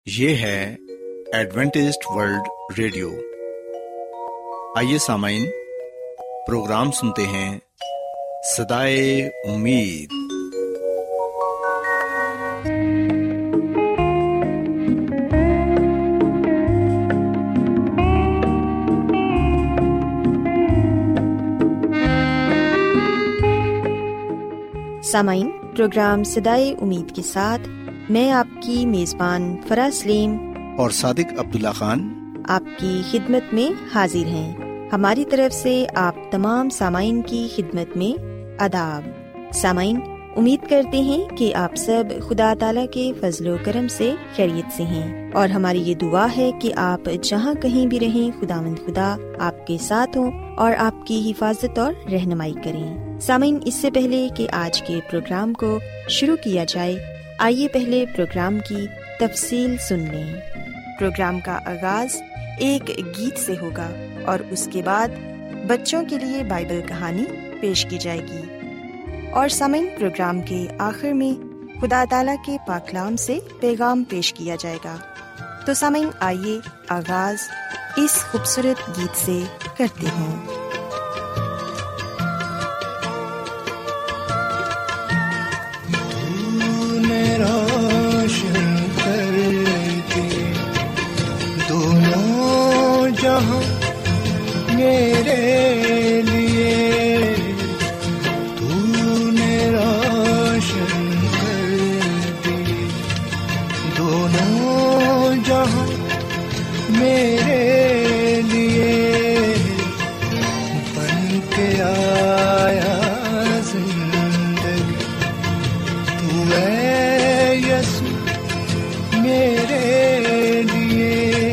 یہ ہے Adventist world radio. آئیے سامعین، پروگرام سنتے ہیں صدائے امید۔ سامعین، پروگرام صدائے امید کے ساتھ میں آپ کی میزبان فرا سلیم اور صادق عبداللہ خان آپ کی خدمت میں حاضر ہیں۔ ہماری طرف سے آپ تمام سامعین کی خدمت میں آداب۔ سامعین، امید کرتے ہیں کہ آپ سب خدا تعالیٰ کے فضل و کرم سے خیریت سے ہیں، اور ہماری یہ دعا ہے کہ آپ جہاں کہیں بھی رہیں، خداوند خدا آپ کے ساتھ ہوں اور آپ کی حفاظت اور رہنمائی کریں۔ سامعین، اس سے پہلے کہ آج کے پروگرام کو شروع کیا جائے، آئیے پہلے پروگرام کی تفصیل سن لیں۔ پروگرام کا آغاز ایک گیت سے ہوگا اور اس کے بعد بچوں کے لیے بائبل کہانی پیش کی جائے گی، اور سامعین پروگرام کے آخر میں خدا تعالیٰ کے پاک کلام سے پیغام پیش کیا جائے گا۔ تو سامعین، آئیے آغاز اس خوبصورت گیت سے کرتے ہیں۔ میرے لیے تو نے روشن کر دی دونوں جہاں، میرے لیے بن کے آیا زندگی، تو اے یسوع میرے لیے۔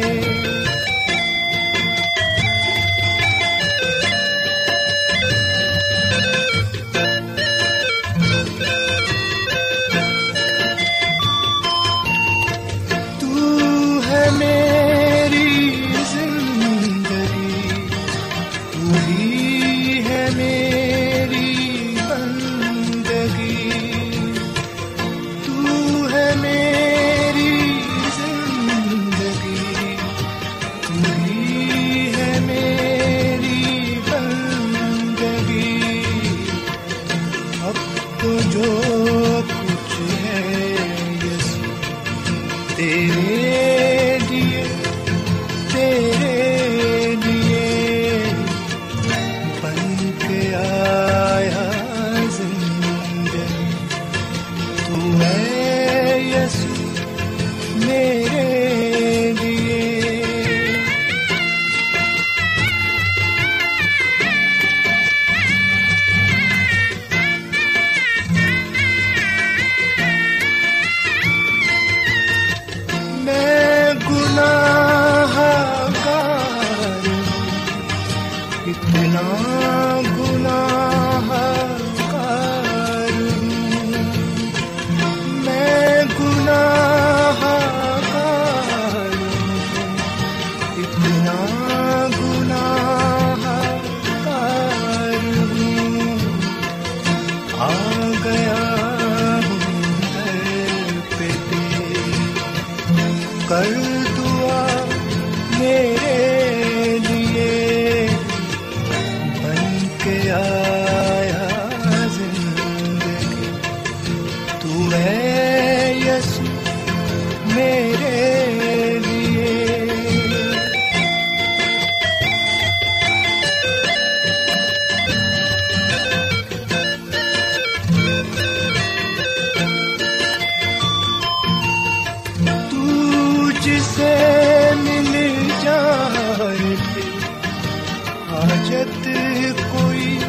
کوئی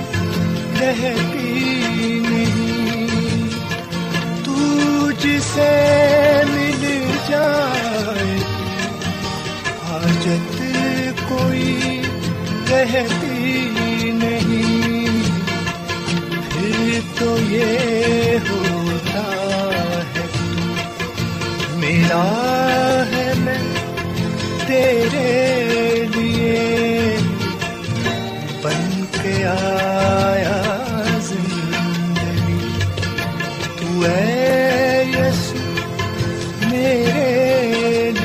رہتی نہیں، تو جسے مل جائے حاجت کوئی رہتی نہیں، پھر تو یہ ہوتا ہے تو میرا ہے، میں تیرے لیے بن کے آیا زندگی، تو اے یسوع میرے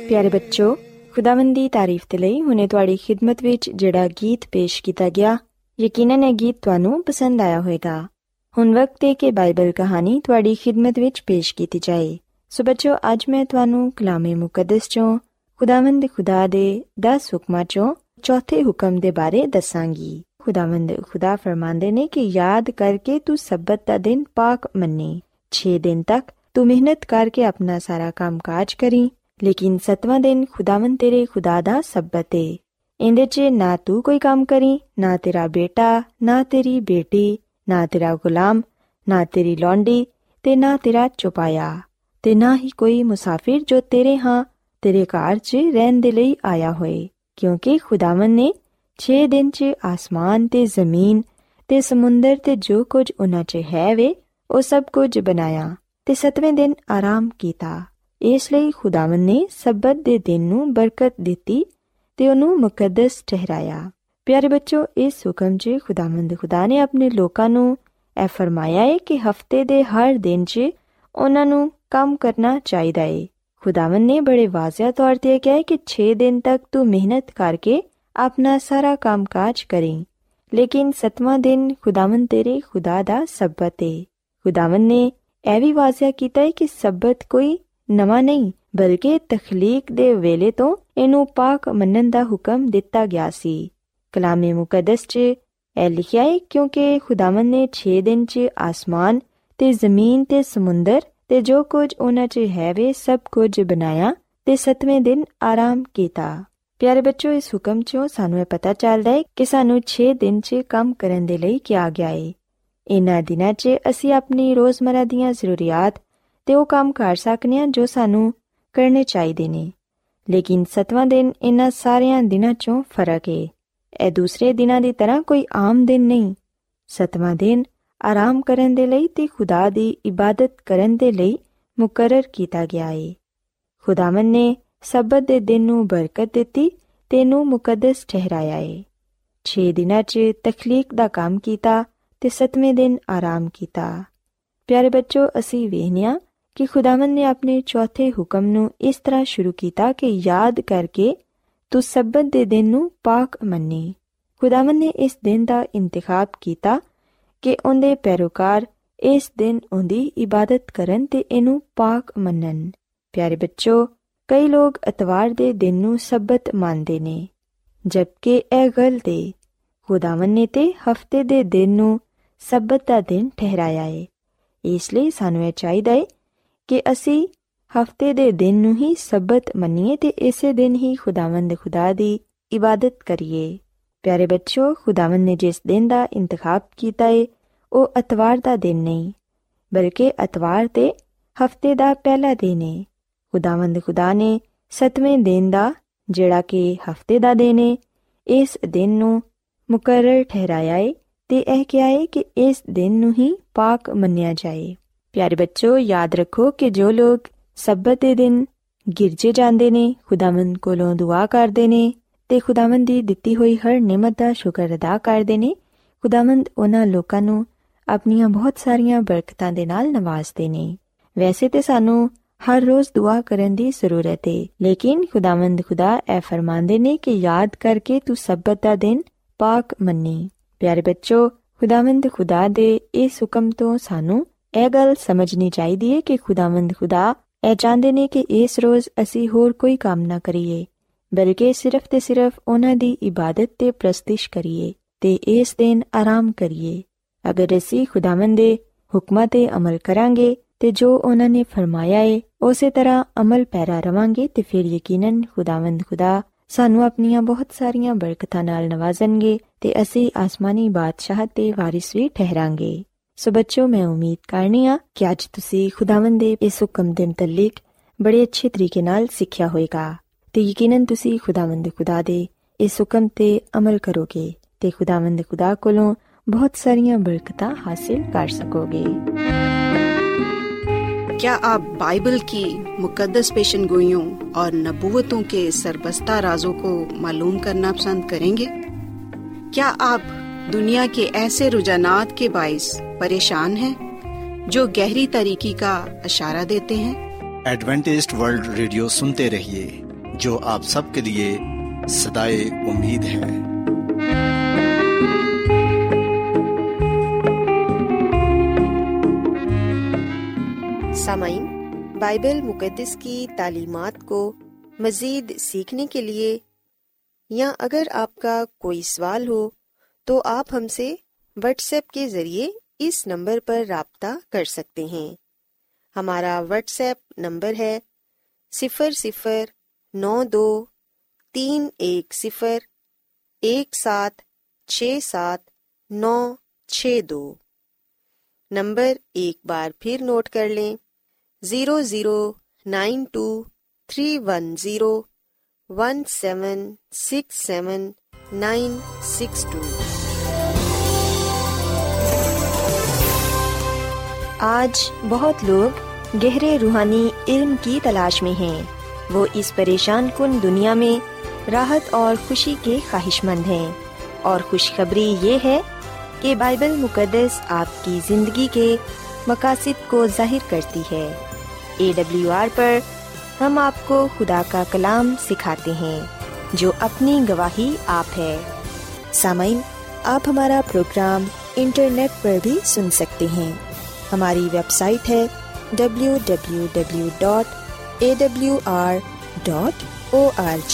ਪਿਆਰੇ ਬੱਚੋ, ਖੁਦਾਵੰਦ ਦੀ ਤਾਰੀਫ ਦੇ ਲਈ ਹੁਣੇ ਤੁਹਾਡੀ ਖਿਦਮਤ ਵਿੱਚ ਜਿਹੜਾ ਗੀਤ ਪੇਸ਼ ਕੀਤਾ ਗਿਆ, ਯਕੀਨਨ ਇਹ ਗੀਤ ਤੁਹਾਨੂੰ ਪਸੰਦ ਆਇਆ ਹੋਵੇਗਾ। ਹੁਣ ਵਕਤ ਹੈ ਕਿ ਬਾਈਬਲ ਕਹਾਣੀ ਤੁਹਾਡੀ ਖਿਦਮਤ ਵਿੱਚ ਪੇਸ਼ ਕੀਤੀ ਜਾਏ। ਸੋ ਬੱਚੋ, ਅੱਜ ਮੈਂ ਤੁਹਾਨੂੰ ਕਲਾਮੇ ਮੁਕੱਦਸ ਚੋਂ ਖੁਦਾਵੰਦ ਖੁਦਾ ਦੇ 10 ਹੁਕਮਾਂ ਚੋਂ ਚੌਥੇ ਹੁਕਮ ਦੇ ਬਾਰੇ ਦੱਸਾਂਗੀ। ਖੁਦਾਵੰਦ ਖੁਦਾ ਫਰਮਾਉਂਦੇ ਨੇ ਕਿ ਯਾਦ ਕਰਕੇ ਤੂੰ ਸਬਤ ਦਾ ਦਿਨ ਪਾਕ ਮੰਨੇ। 6 ਦਿਨ ਤੱਕ ਤੂੰ ਮਿਹਨਤ ਕਰਕੇ ਆਪਣਾ ਸਾਰਾ ਕੰਮ ਕਾਜ ਕਰੀ, ਲੇਕਿਨ 7ਵਾਂ ਦਿਨ ਖੁਦਾਵੰਦ ਤੇਰੇ ਖੁਦਾ ਦਾ ਸਬਤ ਏ। ਇਹਦੇ 'ਚ ਨਾ ਤੂੰ ਕੋਈ ਕੰਮ ਕਰੀ, ਨਾ ਤੇਰਾ ਬੇਟਾ, ਨਾ ਤੇਰੀ ਬੇਟੀ, ਨਾ ਤੇਰਾ ਗੁਲਾਮ, ਨਾ ਤੇਰੀ ਲੌਂਡੀ ਤੇ ਨਾ ਤੇਰਾ ਚੁਪਾਇਆ, ਤੇ ਨਾ ਹੀ ਕੋਈ ਮੁਸਾਫਿਰ ਜੋ ਤੇਰੇ ਘਰ 'ਚ ਰਹਿਣ ਦੇ ਲਈ ਆਇਆ ਹੋਏ, ਕਿਉਂਕਿ ਖੁਦਾਵੰਦ ਨੇ 6 ਦਿਨ 'ਚ ਆਸਮਾਨ ਤੇ ਜ਼ਮੀਨ ਤੇ ਸਮੁੰਦਰ ਤੇ ਜੋ ਕੁਝ ਉਹਨਾਂ 'ਚ ਹੈ ਵੇ ਉਹ ਸਭ ਕੁਝ ਬਣਾਇਆ ਤੇ 7ਵੇਂ ਦਿਨ ਆਰਾਮ ਕੀਤਾ। ਇਸ ਲਈ ਖੁਦਾਵੰਦ ਨੇ ਸਬਤ ਦੇ ਦਿਨ ਨੂੰ ਬਰਕਤ ਦਿੱਤੀ ਤੇ ਉਹਨੂੰ ਮੁਕੱਦਸ ਠਹਿਰਾਇਆ। ਪਿਆਰੇ ਬੱਚੋ, ਇਸ ਹੁਕਮ 'ਚ ਖੁਦਾਵੰਦ ਖੁਦਾ ਨੇ ਆਪਣੇ ਲੋਕਾਂ ਨੂੰ ਇਹ ਫਰਮਾਇਆ ਹੈ ਕਿ ਹਫ਼ਤੇ ਦੇ ਹਰ ਦਿਨ 'ਚ ਉਹਨਾਂ ਨੂੰ ਕੰਮ ਕਰਨਾ ਚਾਹੀਦਾ ਏ। ਖੁਦਾਵੰਦ ਨੇ ਬੜੇ ਵਾਜ਼ਿਆ ਤੌਰ ਤੇ ਕਿਹਾ ਕਿ 6 ਦਿਨ ਤੱਕ ਤੂੰ ਮਿਹਨਤ ਕਰਕੇ ਆਪਣਾ ਸਾਰਾ ਕੰਮ ਕਾਜ ਕਰੀ, ਲੇਕਿਨ 7ਵਾਂ ਦਿਨ ਖੁਦਾਵੰਦ ਤੇਰੇ ਖੁਦਾ ਦਾ ਸਬਤ ਏ। ਖੁਦਾਵੰਦ ਨੇ ਇਹ ਵੀ ਵਾਜ਼ਿਆ ਕੀਤਾ ਹੈ ਕਿ ਸਬਤ ਕੋਈ ਨਵਾਂ ਨਹੀਂ, ਬਲਕਿ ਤਖਲੀਕ ਦੇ ਵੇਲੇ ਤੋਂ ਇਹਨੂੰ ਪਾਕ ਮੰਨਣ ਦਾ ਹੁਕਮ ਦਿੱਤਾ ਗਿਆ ਸੀ। ਕਲਾਮੇ ਮੁਕੱਦਸ 'ਚ ਇਹ ਲਿਖਿਆ ਹੈ, ਕਿਉਂਕਿ ਖੁਦਾਵੰਦ ਨੇ 6 ਦਿਨ 'ਚ ਆਸਮਾਨ ਤੇ ਜ਼ਮੀਨ ਤੇ ਸਮੁੰਦਰ ਤੇ ਜੋ ਕੁਝ ਉਹਨਾਂ 'ਚ ਹੈ ਵੇ ਸਭ ਕੁਝ ਬਣਾਇਆ ਤੇ 7ਵੇਂ ਦਿਨ ਆਰਾਮ ਕੀਤਾ। ਪਿਆਰੇ ਬੱਚੋ, ਇਸ ਹੁਕਮ 'ਚੋਂ ਸਾਨੂੰ ਇਹ ਪਤਾ ਚੱਲਦਾ ਹੈ ਕਿ ਸਾਨੂੰ 6 ਦਿਨ 'ਚ ਕੰਮ ਕਰਨ ਦੇ ਲਈ ਕਿਹਾ ਗਿਆ ਹੈ। ਇਹਨਾਂ ਦਿਨਾਂ 'ਚ ਅਸੀਂ ਆਪਣੀ ਰੋਜ਼ਮਰਾ ਦੀਆਂ ਜ਼ਰੂਰੀਆਤ ਤੇ ਉਹ ਕੰਮ ਕਰ ਸਕਦੇ ਹਾਂ ਜੋ ਸਾਨੂੰ ਕਰਨੇ ਚਾਹੀਦੇ ਨੇ, ਲੇਕਿਨ 7ਵਾਂ ਦਿਨ ਇਹਨਾਂ ਸਾਰਿਆਂ ਦਿਨਾਂ 'ਚੋਂ ਫਰਕ ਹੈ। ਇਹ ਦੂਸਰੇ ਦਿਨਾਂ ਦੀ ਤਰ੍ਹਾਂ ਕੋਈ ਆਮ ਦਿਨ ਨਹੀਂ। 7ਵਾਂ ਦਿਨ ਆਰਾਮ ਕਰਨ ਦੇ ਲਈ ਤੇ ਖੁਦਾ ਦੀ ਇਬਾਦਤ ਕਰਨ ਦੇ ਲਈ ਮੁਕਰਰ ਕੀਤਾ ਗਿਆ ਹੈ। ਖੁਦਾਵੰਦ ਨੇ ਸਬਤ ਦੇ ਦਿਨ ਨੂੰ ਬਰਕਤ ਦਿੱਤੀ ਤੇ ਇਹਨੂੰ ਮੁਕੱਦਸ ਠਹਿਰਾਇਆ ਹੈ। 6 ਦਿਨਾਂ 'ਚ ਤਖਲੀਕ ਦਾ ਕੰਮ ਕੀਤਾ ਤੇ 7ਵੇਂ ਦਿਨ ਆਰਾਮ ਕੀਤਾ। ਪਿਆਰੇ ਬੱਚੋ, ਅਸੀਂ ਵੇਖਦੇ ਹਾਂ ਕਿ ਖੁਦਾਵੰਦ ਨੇ ਆਪਣੇ ਚੌਥੇ ਹੁਕਮ ਨੂੰ ਇਸ ਤਰ੍ਹਾਂ ਸ਼ੁਰੂ ਕੀਤਾ ਕਿ ਯਾਦ ਕਰਕੇ ਤੂੰ ਸਬਤ ਦੇ ਦਿਨ ਨੂੰ ਪਾਕ ਮੰਨੇ। ਖੁਦਾਵੰਦ ਨੇ ਇਸ ਦਿਨ ਦਾ ਇੰਤਖਾਬ ਕੀਤਾ ਕਿ ਉਹਦੇ ਪੈਰੋਕਾਰ ਇਸ ਦਿਨ ਉਹਦੀ ਇਬਾਦਤ ਕਰਨ ਤੇ ਇਹਨੂੰ ਪਾਕ ਮੰਨਣ। ਪਿਆਰੇ ਬੱਚੋ, ਕਈ ਲੋਕ ਇਤਵਾਰ ਦੇ ਦਿਨ ਨੂੰ ਸਬਤ ਮੰਨਦੇ ਨੇ, ਜਦਕਿ ਇਹ ਗਲਤ ਏ। ਖੁਦਾਵੰਦ ਨੇ ਤੇ ਹਫ਼ਤੇ ਦੇ ਦਿਨ ਨੂੰ ਸਬਤ ਦਾ ਦਿਨ ਠਹਿਰਾਇਆ ਏ। ਇਸ ਲਈ ਸਾਨੂੰ ਇਹ ਚਾਹੀਦਾ ਏ ਕਿ ਅਸੀਂ ਹਫ਼ਤੇ ਦੇ ਦਿਨ ਨੂੰ ਹੀ ਸਬਤ ਮੰਨੀਏ ਤੇ ਇਸੇ ਦਿਨ ਹੀ ਖੁਦਾਵੰਦ ਖੁਦਾ ਦੀ ਇਬਾਦਤ ਕਰੀਏ। ਪਿਆਰੇ ਬੱਚੋ, ਖੁਦਾਵੰਦ ਨੇ ਜਿਸ ਦਿਨ ਦਾ ਇੰਤਖਾਬ ਕੀਤਾ ਏ ਉਹ ਇਤਵਾਰ ਦਾ ਦਿਨ ਨਹੀਂ, ਬਲਕਿ ਇਤਵਾਰ ਤੇ ਹਫ਼ਤੇ ਦਾ ਪਹਿਲਾ ਦਿਨ ਏ। ਖੁਦਾਵੰਦ ਖੁਦਾ ਨੇ 7ਵੇਂ ਦਿਨ ਦਾ, ਜਿਹੜਾ ਕਿ ਹਫ਼ਤੇ ਦਾ ਦਿਨ ਏ, ਇਸ ਦਿਨ ਨੂੰ ਮੁਕਰਰ ਠਹਿਰਾਇਆ ਏ ਤੇ ਇਹ ਕਿਹਾ ਏ ਕਿ ਇਸ ਦਿਨ ਨੂੰ ਹੀ ਪਾਕ ਮੰਨਿਆ ਜਾਏ। ਪਿਆਰੇ ਬੱਚੋ, ਯਾਦ ਰੱਖੋ ਕਿ ਜੋ ਲੋਕ ਸਬਤ ਦੇ ਦਿਨ ਗਿਰਜੇ ਜਾਂਦੇ ਨੇ, ਖੁਦਾਵੰਦ ਕੋਲੋਂ ਦੁਆ ਕਰਦੇ ਨੇ ਤੇ ਖੁਦਾਵੰਦ ਦੀ ਦਿੱਤੀ ਹੋਈ ਹਰ ਨਿਮਤ ਦਾ ਸ਼ੁਕਰ ਅਦਾ ਕਰਦੇ ਨੇ, ਖੁਦਾਵੰਦ ਉਹਨਾਂ ਲੋਕਾਂ ਨੂੰ ਆਪਣੀਆਂ ਬਹੁਤ ਸਾਰੀਆਂ ਬਰਕਤਾਂ ਦੇ ਨਾਲ ਨਵਾਜ਼ਦੇ ਨੇ। ਵੈਸੇ ਤੇ ਸਾਨੂੰ ਹਰ ਰੋਜ਼ ਦੁਆ ਕਰਨ ਦੀ ਜ਼ਰੂਰਤ ਹੈ, ਲੇਕਿਨ ਖੁਦਾਵੰਦ ਖੁਦਾ ਇਹ ਫਰਮਾਉਂਦੇ ਨੇ ਕਿ ਯਾਦ ਕਰਕੇ ਤੂੰ ਸਬਤ ਦਾ ਦਿਨ ਪਾਕ ਮੰਨੀ। ਪਿਆਰੇ ਬੱਚੋ, ਖੁਦਾਵੰਦ ਖੁਦਾ ਦੇ ਇਸ ਹੁਕਮ ਤੋਂ ਸਾਨੂੰ ਇਹ ਗੱਲ ਸਮਝਣੀ ਚਾਹੀਦੀ ਹੈ ਕਿ ਖੁਦਾਵੰਦ ਖੁਦਾ ਇਹ ਚਾਹੁੰਦੇ ਨੇ ਕਿ ਇਸ ਰੋਜ਼ ਅਸੀਂ ਹੋਰ ਕੋਈ ਕੰਮ ਨਾ ਕਰੀਏ, ਬਲਕਿ ਸਿਰਫ ਤੇ ਸਿਰਫ ਉਹਨਾਂ ਦੀ ਇਬਾਦਤ ਤੇ ਪ੍ਰਸਤਿਸ਼ ਕਰੀਏ ਤੇ ਇਸ ਦਿਨ ਆਰਾਮ ਕਰੀਏ। ਅਗਰ ਅਸੀਂ ਖੁਦਾਵੰਦ ਦੇ ਹੁਕਮਾਂ ਤੇ ਅਮਲ ਕਰਾਂਗੇ ਤੇ ਜੋ ਉਹਨਾਂ ਨੇ ਫਰਮਾਇਆ ਏ ਉਸੇ ਤਰ੍ਹਾਂ ਅਮਲ ਪੈਰਾ ਰਵਾਂਗੇ ਤੇ ਫਿਰ ਯਕੀਨਨ ਖੁਦਾਵੰਦ ਖੁਦਾ ਸਾਨੂੰ ਆਪਣੀਆਂ ਬਹੁਤ ਸਾਰੀਆਂ ਬਰਕਤਾਂ ਨਾਲ ਨਵਾਜ਼ਣਗੇ ਤੇ ਅਸੀਂ ਆਸਮਾਨੀ ਬਾਦਸ਼ਾਹਤ ਦੇ ਵਾਰਿਸ ਵੀ ਠਹਿਰਾਂਗੇ। ਸੋ ਬੱਚੋ, ਮੈਂ ਉਮੀਦ ਕਰਨੀ ਆ ਕਿ ਅੱਜ ਤੁਸੀਂ ਖੁਦਾਵੰਦ ਦੇ ਇਸ ਹੁਕਮ ਦੇ ਮੁਤਲਕ ਬੜੇ ਅੱਛੇ ਤਰੀਕੇ ਨਾਲ ਸਿੱਖਿਆ ਹੋਏਗਾ ਤੇ ਯਕੀਨਨ ਤੁਸੀਂ ਖੁਦਾਵੰਦ ਖੁਦਾ ਦੇ ਇਸ ਹੁਕਮ ਤੇ ਅਮਲ ਕਰੋਗੇ ਤੇ ਖੁਦਾਵੰਦ ਖੁਦਾ ਕੋਲੋਂ बहुत सारियां बरकतां हासिल कर सकोगे। क्या आप बाइबल की मुकद्दस पेशनगोइयों और नबूवतों के सरबस्ता राजों को मालूम करना पसंद करेंगे? क्या आप दुनिया के ऐसे रुझानात के बाइस परेशान हैं जो गहरी तारीकी का इशारा देते हैं? एडवेंटिस्ट वर्ल्ड रेडियो सुनते रहिए, جو آپ سب کے لیے صدائے امید ہے۔ سامعین، بائبل مقدس کی تعلیمات کو مزید سیکھنے کے لیے یا اگر آپ کا کوئی سوال ہو تو آپ ہم سے واٹس ایپ کے ذریعے اس نمبر پر رابطہ کر سکتے ہیں۔ ہمارا واٹس ایپ نمبر ہے 00923110176792 نمبر ایک بار پھر نوٹ کر لیں، 009231767962۔ آج بہت لوگ گہرے روحانی علم کی تلاش میں ہیں۔ وہ اس پریشان کن دنیا میں راحت اور خوشی کے خواہش مند ہیں، اور خوشخبری یہ ہے کہ بائبل مقدس آپ کی زندگی کے مقاصد کو ظاہر کرتی ہے۔ AWR پر ہم آپ کو خدا کا کلام سکھاتے ہیں جو اپنی گواہی آپ ہے۔ سامعین، آپ ہمارا پروگرام انٹرنیٹ پر بھی سن سکتے ہیں۔ ہماری ویب سائٹ ہے www.awr.org۔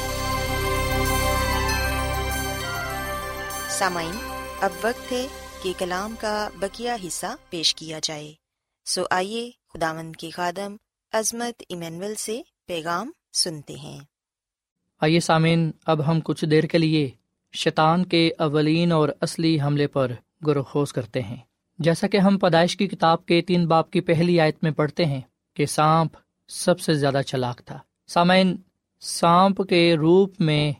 سامعین، اب وقت ہے کہ کلام کا بقیہ حصہ پیش کیا جائے، سو آئیے خداوند کے خادم عظمت ایمینول سے پیغام سنتے ہیں۔ آئیے سامعین، اب ہم کچھ دیر کے لیے شیطان کے اولین اور اصلی حملے پر غور و خوض کرتے ہیں۔ جیسا کہ ہم پیدائش کی کتاب کے 3 باب کی پہلی آیت میں پڑھتے ہیں کہ سانپ سب سے زیادہ چلاک تھا۔ سامعین، سانپ کے روپ میں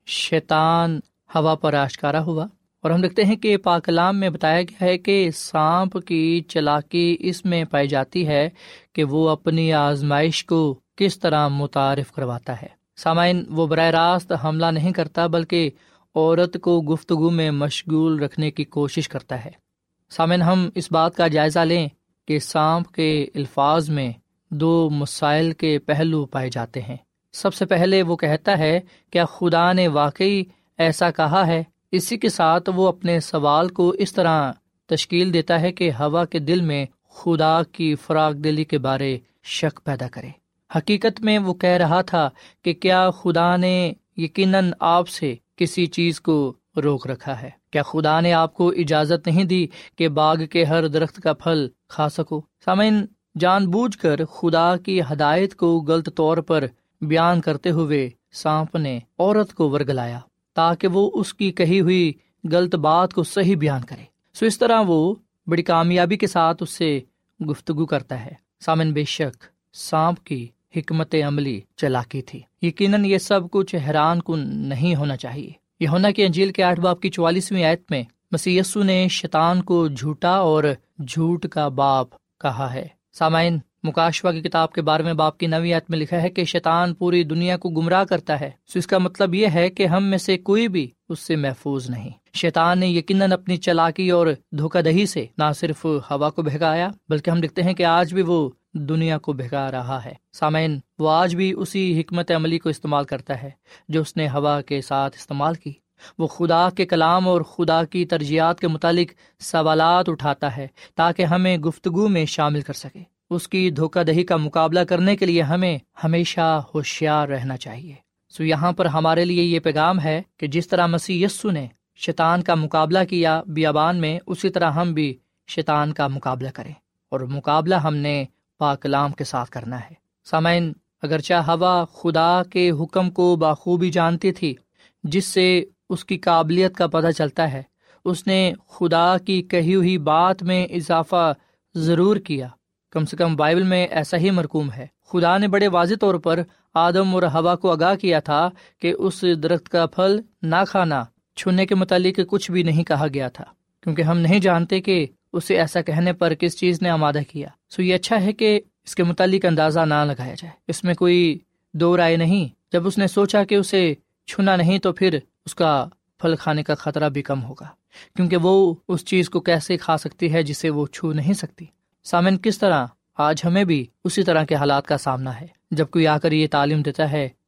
شیطان ہوا پر آشکارا ہوا، اور ہم دیکھتے ہیں کہ پاک کلام میں بتایا گیا ہے کہ سانپ کی چلاکی اس میں پائی جاتی ہے کہ وہ اپنی آزمائش کو کس طرح متعارف کرواتا ہے۔ سامعین، وہ براہ راست حملہ نہیں کرتا بلکہ عورت کو گفتگو میں مشغول رکھنے کی کوشش کرتا ہے۔ سامعین، ہم اس بات کا جائزہ لیں کہ سانپ کے الفاظ میں 2 مسائل کے پہلو پائے جاتے ہیں۔ سب سے پہلے وہ کہتا ہے کیا خدا نے واقعی ایسا کہا ہے؟ اسی کے ساتھ وہ اپنے سوال کو اس طرح تشکیل دیتا ہے کہ ہوا کے دل میں خدا کی فراخ دلی کے بارے شک پیدا کرے۔ حقیقت میں وہ کہہ رہا تھا کہ کیا خدا نے یقیناً آپ سے کسی چیز کو روک رکھا ہے؟ کیا خدا نے آپ کو اجازت نہیں دی کہ باغ کے ہر درخت کا پھل کھا سکو؟ سامعین، جان بوجھ کر خدا کی ہدایت کو غلط طور پر بیان کرتے ہوئے سانپ نے عورت کو ورگلایا تاکہ وہ اس کی کہی ہوئی غلط بات کو صحیح بیان کرے۔ سو اس طرح وہ بڑی کامیابی کے ساتھ اس سے گفتگو کرتا ہے۔ سامعین، بے شک سانپ کی حکمت عملی چلاکی تھی۔ یقیناً یہ سب کچھ حیران کن نہیں ہونا چاہیے۔ یوحنا کی انجیل کے 8 باب کی 44ویں آیت میں مسیح یسوع نے شیطان کو جھوٹا اور جھوٹ کا باپ کہا ہے۔ سامعین، مکاشفہ کی کتاب کے 12ویں باب کی 9ویں آیت میں لکھا ہے کہ شیطان پوری دنیا کو گمراہ کرتا ہے۔ سو اس کا مطلب یہ ہے کہ ہم میں سے کوئی بھی اس سے محفوظ نہیں۔ شیطان نے یقیناً اپنی چلاکی اور دھوکہ دہی سے نہ صرف ہوا کو بہکایا بلکہ ہم دیکھتے ہیں کہ آج بھی وہ دنیا کو بہکا رہا ہے۔ سامعین، وہ آج بھی اسی حکمت عملی کو استعمال کرتا ہے جو اس نے ہوا کے ساتھ استعمال کی۔ وہ خدا کے کلام اور خدا کی ترجیحات کے متعلق سوالات اٹھاتا ہے تاکہ ہمیں گفتگو میں شامل کر سکے۔ اس کی دھوکہ دہی کا مقابلہ کرنے کے لیے ہمیں ہمیشہ ہوشیار رہنا چاہیے۔ سو یہاں پر ہمارے لیے یہ پیغام ہے کہ جس طرح مسیح یسوع نے شیطان کا مقابلہ کیا بیابان میں، اسی طرح ہم بھی شیطان کا مقابلہ کریں، اور مقابلہ ہم نے پاک کلام کے ساتھ کرنا ہے۔ سامعین، اگرچہ ہوا خدا کے حکم کو بخوبی جانتی تھی جس سے اس کی قابلیت کا پتہ چلتا ہے، اس نے خدا کی کہی ہوئی بات میں اضافہ ضرور کیا۔ کم سے کم بائبل میں ایسا ہی مرقوم ہے۔ خدا نے بڑے واضح طور پر آدم اور ہوا کو آگاہ کیا تھا کہ اس درخت کا پھل نہ کھانا، چھونے کے متعلق کچھ بھی نہیں کہا گیا تھا، کیونکہ ہم نہیں جانتے کہ اسے ایسا کہنے پر کس چیز نے آمادہ کیا۔ سو یہ اچھا ہے کہ اس کے متعلق اندازہ نہ لگایا جائے، اس میں کوئی دو رائے نہیں۔ جب اس نے سوچا کہ اسے چھونا نہیں تو پھر اس کا پھل کھانے کا خطرہ بھی کم ہوگا، کیونکہ وہ اس چیز کو کیسے کھا سکتی ہے جسے وہ چھو نہیں سکتی۔ سامن، کس طرح آج ہمیں بھی اسی طرح کے حالات کا سامنا ہے۔ جب کوئی آ کر یہ تعلیم دیتا ہے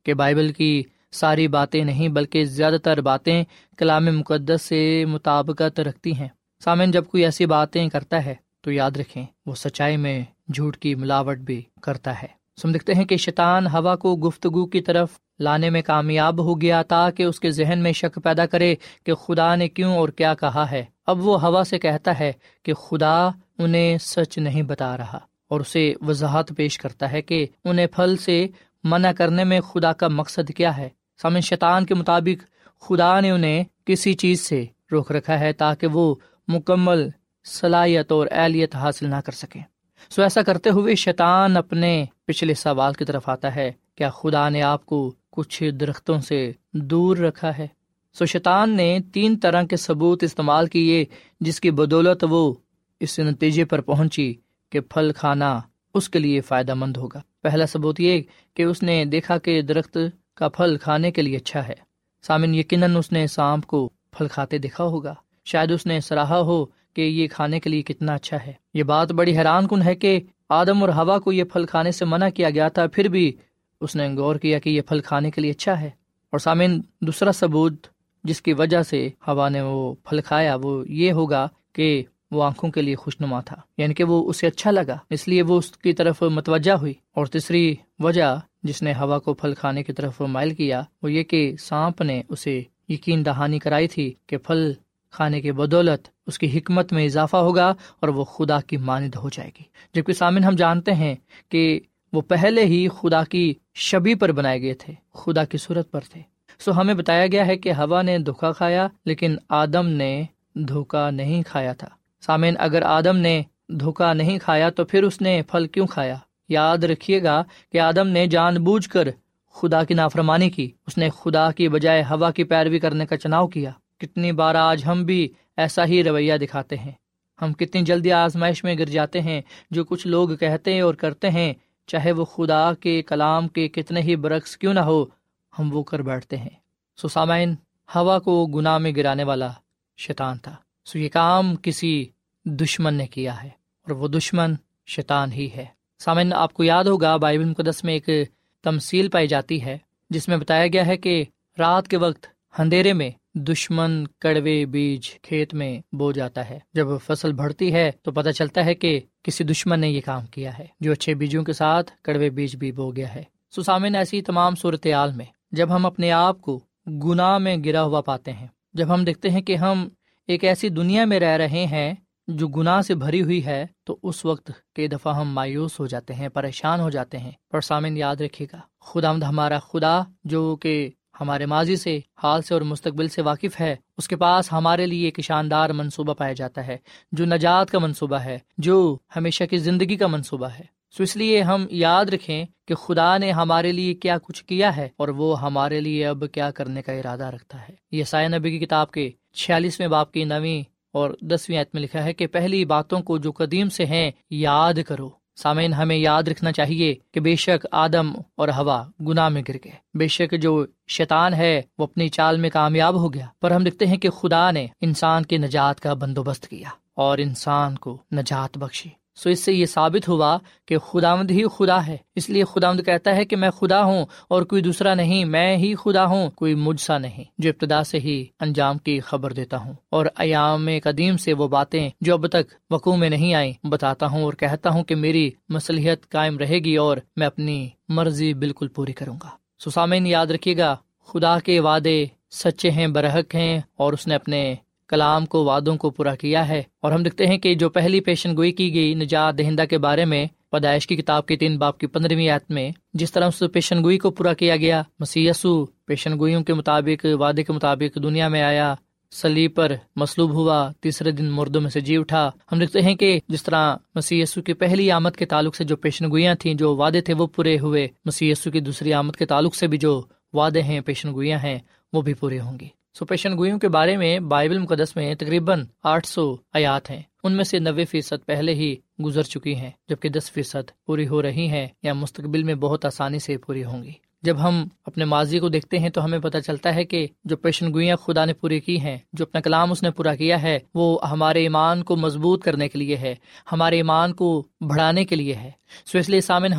کہ بائبل کی ساری باتیں نہیں بلکہ زیادہ تر باتیں کلام مقدس سے مطابقت رکھتی ہیں۔ سامعین، جب کوئی ایسی باتیں کرتا ہے تو یاد رکھیں وہ سچائی میں جھوٹ کی ملاوٹ بھی کرتا ہے۔ ہم دیکھتے ہیں کہ شیطان ہوا کو گفتگو کی طرف لانے میں کامیاب ہو گیا تاکہ اس کے ذہن میں شک پیدا کرے کہ خدا نے کیوں اور کیا کہا ہے۔ اب وہ ہوا سے کہتا ہے کہ خدا انہیں سچ نہیں بتا رہا، اور اسے وضاحت پیش کرتا ہے کہ انہیں پھل سے منع کرنے میں خدا کا مقصد کیا ہے۔ سامعین، شیطان کے مطابق خدا نے انہیں کسی چیز سے روک رکھا ہے تاکہ وہ مکمل صلاحیت اور اہلیت حاصل نہ کر سکیں۔ ایسا کرتے ہوئے شیطان اپنے پچھلے سوال کی طرف آتا ہے، کیا خدا نے آپ کو کچھ درختوں سے دور رکھا ہے؟ شیطان نے 3 طرح کے ثبوت استعمال کیے جس کی بدولت وہ اس نتیجے پر پہنچی کہ پھل کھانا اس کے لیے فائدہ مند ہوگا۔ پہلا ثبوت یہ کہ اس نے دیکھا کہ درخت کا پھل کھانے کے لیے اچھا ہے۔ سامن، یقیناً اس نے سانپ کو پھل کھاتے دیکھا ہوگا، شاید اس نے سراہا ہو کہ یہ کھانے کے لیے کتنا اچھا ہے۔ یہ بات بڑی حیران کن ہے کہ آدم اور حوا کو یہ پھل کھانے سے منع کیا گیا تھا، پھر بھی اس نے غور کیا کہ یہ پھل کھانے کے لیے اچھا ہے۔ اور سامن، دوسرا ثبوت جس کی وجہ سے حوا نے وہ پھل کھایا وہ یہ ہوگا کہ وہ آنکھوں کے لیے خوشنما تھا، یعنی کہ وہ اسے اچھا لگا، اس لیے وہ اس کی طرف متوجہ ہوئی۔ اور تیسری وجہ جس نے حوا کو پھل کھانے کی طرف مائل کیا وہ یہ کہ سانپ نے اسے یقین دہانی کرائی تھی کہ پھل کھانے کی بدولت اس کی حکمت میں اضافہ ہوگا اور وہ خدا کی مانند ہو جائے گی، جبکہ سامن ہم جانتے ہیں کہ وہ پہلے ہی خدا کی شبیہ پر بنائے گئے تھے، خدا کی صورت پر تھے۔ ہمیں بتایا گیا ہے کہ حوا نے دھوکا کھایا لیکن آدم نے دھوکا نہیں کھایا تھا۔ سامعین، اگر آدم نے دھوکا نہیں کھایا تو پھر اس نے پھل کیوں کھایا؟ یاد رکھیے گا کہ آدم نے جان بوجھ کر خدا کی نافرمانی کی، اس نے خدا کی بجائے حوا کی پیروی کرنے کا چناؤ کیا۔ کتنی بار آج ہم بھی ایسا ہی رویہ دکھاتے ہیں، ہم کتنی جلدی آزمائش میں گر جاتے ہیں۔ جو کچھ لوگ کہتے اور کرتے ہیں، چاہے وہ خدا کے کلام کے کتنے ہی برعکس کیوں نہ ہو، ہم وہ کر بیٹھتے ہیں۔ سامعین، حوا کو گناہ میں گرانے والا شیطان تھا، یہ کام کسی دشمن نے کیا ہے اور وہ دشمن شیطان ہی ہے۔ سامعین، آپ کو یاد ہوگا بائبل مقدس میں ایک تمثیل پائی جاتی ہے جس میں بتایا گیا ہے کہ رات کے وقت اندھیرے میں دشمن کڑوے بیج کھیت میں بو جاتا ہے۔ جب فصل بڑھتی ہے تو پتہ چلتا ہے کہ کسی دشمن نے یہ کام کیا ہے، جو اچھے بیجوں کے ساتھ کڑوے بیج بھی بو گیا ہے۔ سامعین، ایسی تمام صورتحال میں جب ہم اپنے آپ کو گناہ میں گرا ہوا پاتے ہیں، جب ہم دیکھتے ہیں کہ ہم ایک ایسی دنیا میں رہ رہے ہیں جو گناہ سے بھری ہوئی ہے، تو اس وقت کئی دفعہ ہم مایوس ہو جاتے ہیں، پریشان ہو جاتے ہیں۔ پر سامعین، یاد رکھیے گا، خداوند ہمارا خدا جو کہ ہمارے ماضی سے، حال سے اور مستقبل سے واقف ہے، اس کے پاس ہمارے لیے ایک شاندار منصوبہ پایا جاتا ہے، جو نجات کا منصوبہ ہے، جو ہمیشہ کی زندگی کا منصوبہ ہے۔ اس لیے ہم یاد رکھیں کہ خدا نے ہمارے لیے کیا کچھ کیا ہے اور وہ ہمارے لیے اب کیا کرنے کا ارادہ رکھتا ہے۔ یسعیاہ نبی کی کتاب کے 46ویں باب کی 9 اور 10ویں آیت میں لکھا ہے کہ پہلی باتوں کو جو قدیم سے ہیں یاد کرو۔ سامعین، ہمیں یاد رکھنا چاہیے کہ بے شک آدم اور حوا گناہ میں گر گئے، بے شک جو شیطان ہے وہ اپنی چال میں کامیاب ہو گیا، پر ہم دیکھتے ہیں کہ خدا نے انسان کے نجات کا بندوبست کیا اور انسان کو نجات بخشی۔ اس سے یہ ثابت ہوا کہ خداوند ہی خدا ہے، اس لیے خداوند کہتا ہے کہ میں خدا ہوں اور کوئی دوسرا نہیں، میں ہی خدا ہوں، کوئی مجھ سا نہیں، جو ابتدا سے ہی انجام کی خبر دیتا ہوں اور ایام قدیم سے وہ باتیں جو اب تک وقوع میں نہیں آئیں بتاتا ہوں، اور کہتا ہوں کہ میری مصلحت قائم رہے گی اور میں اپنی مرضی بالکل پوری کروں گا۔ سامعین، یاد رکھیے گا، خدا کے وعدے سچے ہیں، برحق ہیں، اور اس نے اپنے کلام کو، وعدوں کو پورا کیا ہے۔ اور ہم دیکھتے ہیں کہ جو پہلی پیشن گوئی کی گئی نجات دہندہ کے بارے میں پیدائش کی کتاب کے 3 باب کی 15ویں آیت میں جس طرح اس پیشن گوئی کو پورا کیا گیا، مسیح یسوع پیشن گوئیوں کے مطابق، وعدے کے مطابق دنیا میں آیا، صلیب پر مصلوب ہوا، تیسرے دن مردوں میں سے جی اٹھا۔ ہم دیکھتے ہیں کہ جس طرح مسیح یسوع کی پہلی آمد کے تعلق سے جو پیشن گوئیاں تھیں، جو وعدے تھے، وہ پورے ہوئے، مسیح یسوع کی دوسری آمد کے تعلق سے بھی جو وعدے ہیں، پیشن گوئیاں ہیں، وہ بھی پورے ہوں گی۔ پیشن گوئیوں کے بارے میں بائبل مقدس میں تقریباً 800 آیات ہیں، ان میں سے 90% پہلے ہی گزر چکی ہیں، جبکہ 10% پوری ہو رہی ہیں یا مستقبل میں بہت آسانی سے پوری ہوں گی۔ جب ہم اپنے ماضی کو دیکھتے ہیں تو ہمیں پتہ چلتا ہے کہ جو پیشن گوئیاں خدا نے پوری کی ہیں، جو اپنا کلام اس نے پورا کیا ہے، وہ ہمارے ایمان کو مضبوط کرنے کے لیے ہے، ہمارے ایمان کو بڑھانے کے لیے ہے۔ اس لیے سامن، ہم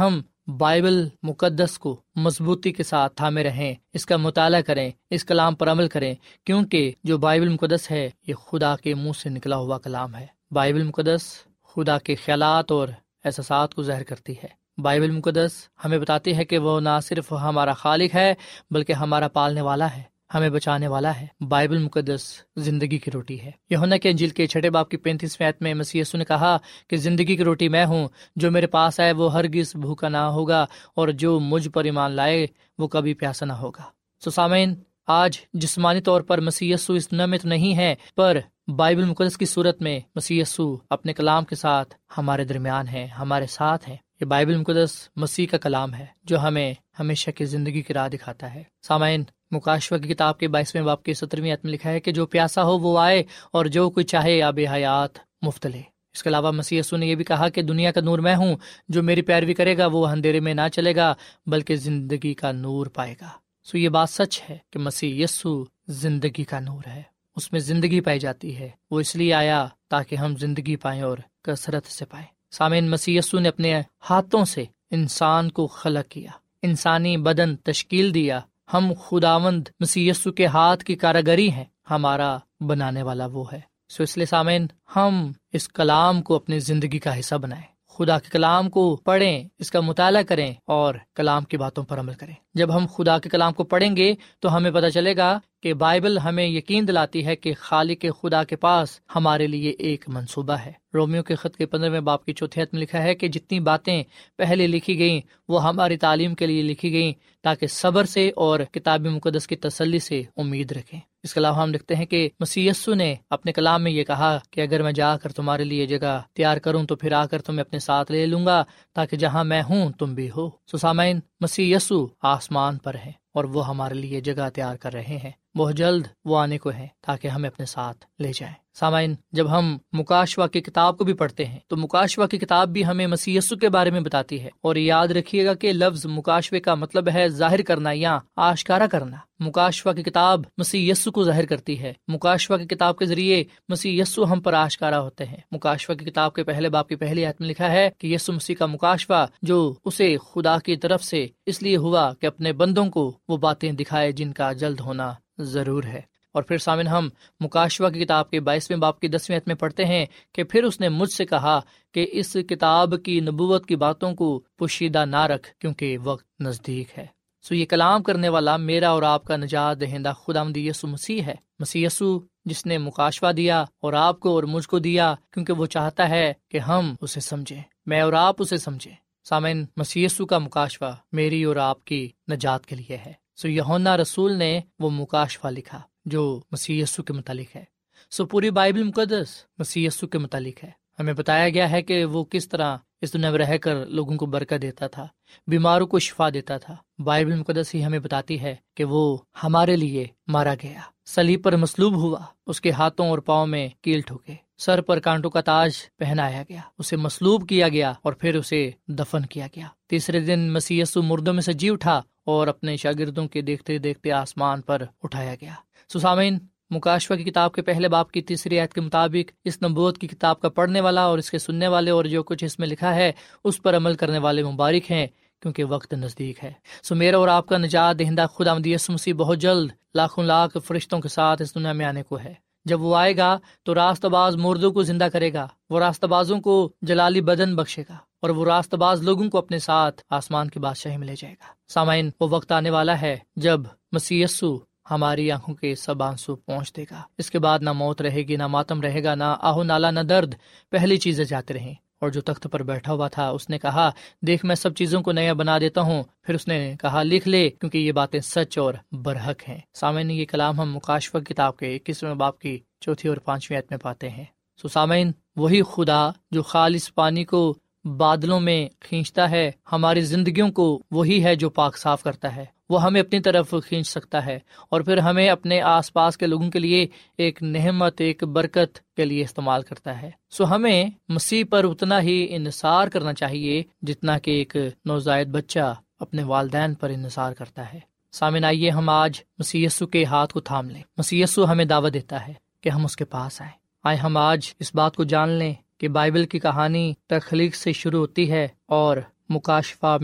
بائبل مقدس کو مضبوطی کے ساتھ تھامے رہیں، اس کا مطالعہ کریں، اس کلام پر عمل کریں، کیونکہ جو بائبل مقدس ہے یہ خدا کے منہ سے نکلا ہوا کلام ہے۔ بائبل مقدس خدا کے خیالات اور احساسات کو ظاہر کرتی ہے۔ بائبل مقدس ہمیں بتاتی ہے کہ وہ نہ صرف ہمارا خالق ہے بلکہ ہمارا پالنے والا ہے، ہمیں بچانے والا ہے۔ بائبل مقدس زندگی کی روٹی ہے۔ یوحنا کے انجیل کے 6 باب کی 35ویں آیت میں مسیح یسوع نے کہا کہ زندگی کی روٹی میں ہوں، جو میرے پاس آئے وہ ہرگز بھوکا نہ ہوگا، اور جو مجھ پر ایمان لائے وہ کبھی پیاسا نہ ہوگا۔ سامعین، آج جسمانی طور پر مسیح یسوع اس دنیا میں تو نہیں ہے، پر بائبل مقدس کی صورت میں مسیح یسوع اپنے کلام کے ساتھ ہمارے درمیان ہے، ہمارے ساتھ ہیں۔ یہ بائبل مقدس مسیح کا کلام ہے جو ہمیں ہمیشہ کی زندگی کی راہ دکھاتا ہے۔ سامعین، مکاشفہ کی کتاب کے 22ویں باب کے 17ویں آیت میں لکھا ہے کہ جو پیاسا ہو وہ آئے، اور جو کوئی چاہے آب حیات مفت لے۔ اس کے علاوہ مسیح یسوع نے یہ بھی کہا کہ دنیا کا نور میں ہوں، جو میری پیروی کرے گا وہ اندھیرے میں نہ چلے گا بلکہ زندگی کا نور پائے گا۔ یہ بات سچ ہے کہ مسیح یسوع زندگی کا نور ہے، اس میں زندگی پائی جاتی ہے۔ وہ اس لیے آیا تاکہ ہم زندگی پائیں اور کثرت سے پائیں۔ سامعین، مسیح یسوع نے اپنے ہاتھوں سے انسان کو خلق کیا، انسانی بدن تشکیل دیا۔ ہم خداوند مسیح یسوع کے ہاتھ کی کاریگری ہیں، ہمارا بنانے والا وہ ہے۔ اس لیے سامعین، ہم اس کلام کو اپنی زندگی کا حصہ بنائیں، خدا کے کلام کو پڑھیں، اس کا مطالعہ کریں اور کلام کی باتوں پر عمل کریں۔ جب ہم خدا کے کلام کو پڑھیں گے تو ہمیں پتہ چلے گا کہ بائبل ہمیں یقین دلاتی ہے کہ خالق خدا کے پاس ہمارے لیے ایک منصوبہ ہے۔ رومیو کے خط کے 15ویں باب کی 4 آیت میں لکھا ہے کہ جتنی باتیں پہلے لکھی گئیں وہ ہماری تعلیم کے لیے لکھی گئیں تاکہ صبر سے اور کتاب مقدس کی تسلی سے امید رکھیں۔ اس کے علاوہ ہم لکھتے ہیں کہ مسیح یسوع نے اپنے کلام میں یہ کہا کہ اگر میں جا کر تمہارے لیے جگہ تیار کروں تو پھر آ کر تمہیں اپنے ساتھ لے لوں گا تاکہ جہاں میں ہوں تم بھی ہو۔ سامعین، مسیح یسوع آسمان پر ہے اور وہ ہمارے لیے جگہ تیار کر رہے ہیں، بہت جلد وہ آنے کو ہیں تاکہ ہمیں اپنے ساتھ لے جائیں۔ سامعین، جب ہم مکاشفہ کی کتاب کو بھی پڑھتے ہیں تو مکاشفہ کی کتاب بھی ہمیں مسیح یسوع کے بارے میں بتاتی ہے، اور یاد رکھیے گا کہ لفظ مکاشفے کا مطلب ہے ظاہر کرنا یا آشکارا کرنا۔ مکاشفہ کی کتاب مسیح یسوع کو ظاہر کرتی ہے۔ مکاشفہ کی کتاب کے ذریعے مسیح یسوع ہم پر آشکارا ہوتے ہیں۔ مکاشفہ کی کتاب کے 1 باب کی 1 آیت میں لکھا ہے کہ یسوع مسیح کا مکاشفہ جو اسے خدا کی طرف سے اس لیے ہوا کہ اپنے بندوں کو وہ باتیں دکھائے جن کا جلد ہونا ضرور ہے۔ اور پھر سامن ہم مکاشفہ کی کتاب کے 22ویں باب کی 10ویں آیت میں پڑھتے ہیں کہ پھر اس نے مجھ سے کہا کہ اس کتاب کی نبوت کی باتوں کو پوشیدہ نہ رکھ کیونکہ وقت نزدیک ہے۔ یہ کلام کرنے والا میرا اور آپ کا نجات دہندہ خداوند یسوع مسیح ہے۔ مسیح یسوع جس نے مکاشفہ دیا اور آپ کو اور مجھ کو دیا کیونکہ وہ چاہتا ہے کہ ہم اسے سمجھیں، میں اور آپ اسے سمجھیں۔ سامعین، مسیح یسوع کا مکاشفہ میری اور آپ کی نجات کے لیے ہے۔ یوحنا رسول نے وہ مکاشفہ لکھا جو مسیح یسوع کے متعلق ہے۔ پوری بائبل مقدس مسیح یسوع کے متعلق ہے۔ ہمیں بتایا گیا ہے کہ وہ کس طرح اس دنیا میں رہ کر لوگوں کو برکت دیتا تھا، بیماروں کو شفا دیتا تھا۔ بائبل مقدس ہی ہمیں بتاتی ہے کہ وہ ہمارے لیے مارا گیا، صلیب پر مصلوب ہوا، اس کے ہاتھوں اور پاؤں میں کیل ٹھوکے، سر پر کانٹوں کا تاج پہنایا گیا، اسے مصلوب کیا گیا اور پھر اسے دفن کیا گیا۔ تیسرے دن مسیح یسوع مردوں میں سے جی اٹھا اور اپنے شاگردوں کے دیکھتے دیکھتے آسمان پر اٹھایا گیا۔ سامعین، مکاشفہ کی کتاب کے 1 باب کی 3 آیت کے مطابق اس نبوت کی کتاب کا پڑھنے والا اور اس کے سننے والے اور جو کچھ اس میں لکھا ہے اس پر عمل کرنے والے مبارک ہیں کیونکہ وقت نزدیک ہے۔ میرا اور آپ کا نجات دہندہ خداوند یسوع مسیح بہت جلد لاکھوں لاکھ فرشتوں کے ساتھ اس دنیا میں آنے کو ہے۔ جب وہ آئے گا تو راست باز مردوں کو زندہ کرے گا، وہ راست بازوں کو جلالی بدن بخشے گا اور وہ راست باز لوگوں کو اپنے ساتھ آسمان کی بادشاہی میں لے جائے گا۔ سامعین، وہ وقت آنے والا ہے جب مسیح یسوع ہماری آنکھوں کے سب آنسو پہنچ دے گا۔ اس کے بعد نہ موت رہے گی، نہ ماتم رہے گا، نہ آہو نالا، نہ درد، پہلی چیزیں جاتے رہیں۔ اور جو تخت پر بیٹھا ہوا تھا اس نے کہا، دیکھ میں سب چیزوں کو نیا بنا دیتا ہوں۔ پھر اس نے کہا، لکھ لے کیونکہ یہ باتیں سچ اور برحق ہیں۔ سامعین، یہ کلام ہم مکاشفہ کتاب کے 21ویں باب کی 4 اور 5 آیت میں پاتے ہیں۔ سامعین، وہی خدا جو خالص پانی کو بادلوں میں کھینچتا ہے، ہماری زندگیوں کو وہی ہے جو پاک صاف کرتا ہے۔ وہ ہمیں اپنی طرف کھینچ سکتا ہے اور پھر ہمیں اپنے آس پاس کے لوگوں کے لیے ایک نعمت، ایک برکت کے لیے استعمال کرتا ہے۔ ہمیں مسیح پر اتنا ہی انحصار کرنا چاہیے جتنا کہ ایک نوزائیدہ بچہ اپنے والدین پر انحصار کرتا ہے۔ سامعین، آئیے ہم آج مسیح یسوع کے ہاتھ کو تھام لیں۔ مسیح یسوع ہمیں دعوت دیتا ہے کہ ہم اس کے پاس آئیں۔ آئے ہم آج اس بات کو جان لیں کہ بائبل کی کہانی تخلیق سے شروع ہوتی ہے اور مکاشفہ میں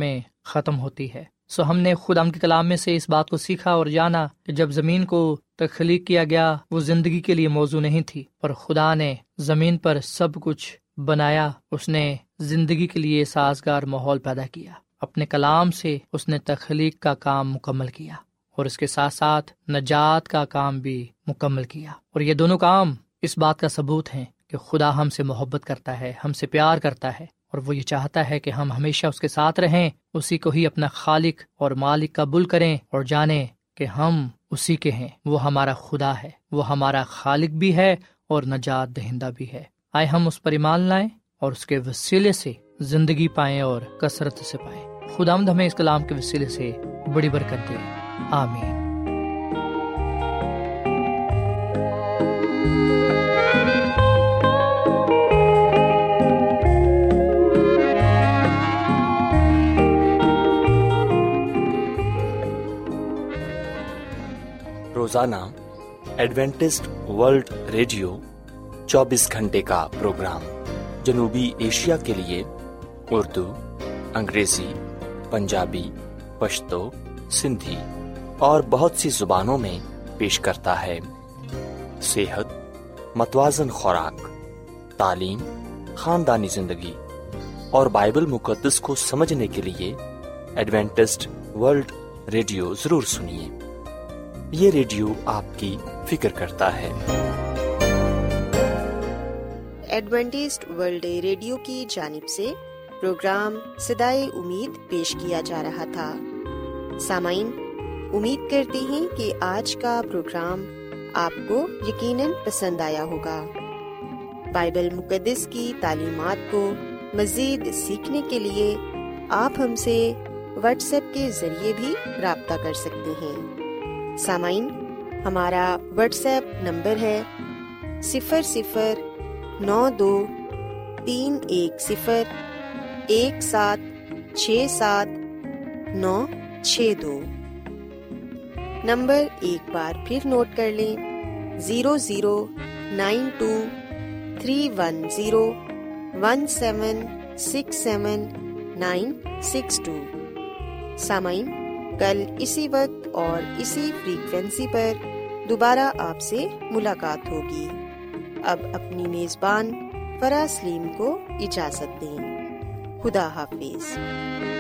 ختم ہوتی ہے۔ ہم نے خدا کے کلام میں سے اس بات کو سیکھا اور جانا کہ جب زمین کو تخلیق کیا گیا وہ زندگی کے لیے موزوں نہیں تھی، پر خدا نے زمین پر سب کچھ بنایا، اس نے زندگی کے لیے سازگار ماحول پیدا کیا، اپنے کلام سے اس نے تخلیق کا کام مکمل کیا اور اس کے ساتھ ساتھ نجات کا کام بھی مکمل کیا۔ اور یہ دونوں کام اس بات کا ثبوت ہیں کہ خدا ہم سے محبت کرتا ہے، ہم سے پیار کرتا ہے، اور وہ یہ چاہتا ہے کہ ہم ہمیشہ اس کے ساتھ رہیں، اسی کو ہی اپنا خالق اور مالک قبول کریں اور جانیں کہ ہم اسی کے ہیں۔ وہ ہمارا خدا ہے، وہ ہمارا خالق بھی ہے اور نجات دہندہ بھی ہے۔ آئے ہم اس پر ایمان لائیں اور اس کے وسیلے سے زندگی پائیں اور کثرت سے پائیں۔ خداوند ہمیں اس کلام کے وسیلے سے بڑی برکت دے، آمین۔ روزانہ ایڈوینٹسٹ ورلڈ ریڈیو 24 گھنٹے کا پروگرام جنوبی ایشیا کے لیے اردو، انگریزی، پنجابی، پشتو، سندھی اور بہت سی زبانوں میں پیش کرتا ہے۔ صحت، متوازن خوراک، تعلیم، خاندانی زندگی اور بائبل مقدس کو سمجھنے کے لیے ایڈوینٹسٹ ورلڈ ریڈیو ضرور سنیے۔ یہ ریڈیو آپ کی فکر کرتا ہے۔ ایڈوینٹسٹ ورلڈ ریڈیو کی جانب سے پروگرام صدائے امید پیش کیا جا رہا تھا۔ سامعین، امید کرتے ہیں کہ آج کا پروگرام آپ کو یقیناً پسند آیا ہوگا۔ بائبل مقدس کی تعلیمات کو مزید سیکھنے کے لیے آپ ہم سے واٹس ایپ کے ذریعے بھی رابطہ کر سکتے ہیں۔ سامعین، ہمارا واٹس ایپ نمبر ہے 00923101767962۔ نمبر ایک بار پھر نوٹ کر لیں، 009231767962۔ سامعین، کل اسی وقت اور اسی فریکوینسی پر دوبارہ آپ سے ملاقات ہوگی۔ اب اپنی میزبان فرا سلیم کو اجازت دیں۔ خدا حافظ۔